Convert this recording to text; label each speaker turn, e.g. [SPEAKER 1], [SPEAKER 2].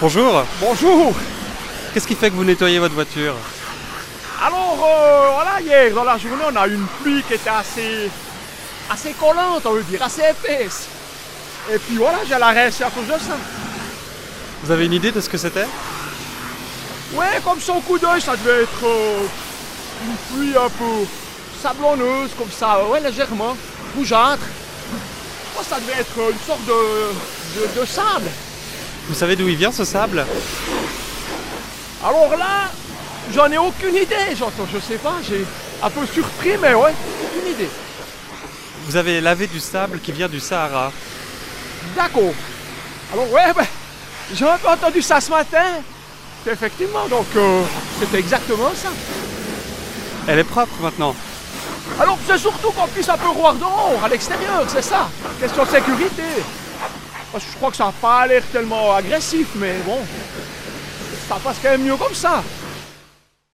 [SPEAKER 1] Bonjour.
[SPEAKER 2] Bonjour.
[SPEAKER 1] Qu'est-ce qui fait que vous nettoyez votre voiture?
[SPEAKER 2] Alors, voilà, hier dans la journée, on a eu une pluie qui était assez collante, on veut dire, assez épaisse. Et puis voilà, j'ai la rincer à cause de ça.
[SPEAKER 1] Vous avez une idée de ce que c'était?
[SPEAKER 2] Ouais, comme son coup d'œil, ça devait être une pluie un peu sablonneuse, comme ça, ouais, légèrement, rougeâtre. Moi, ça devait être une sorte de sable.
[SPEAKER 1] Vous savez d'où il vient ce sable?
[SPEAKER 2] Alors là, j'en ai aucune idée, j'entends, je sais pas, j'ai un peu surpris, mais ouais, aucune idée.
[SPEAKER 1] Vous avez lavé du sable qui vient du Sahara.
[SPEAKER 2] D'accord. Alors ouais, ben, j'ai un peu entendu ça ce matin. Effectivement, donc c'était exactement ça.
[SPEAKER 1] Elle est propre maintenant.
[SPEAKER 2] Alors c'est surtout qu'on puisse un peu voir dehors, à l'extérieur, c'est ça. Question de sécurité. Parce que je crois que ça n'a pas l'air tellement agressif, mais bon, ça passe quand même mieux comme ça.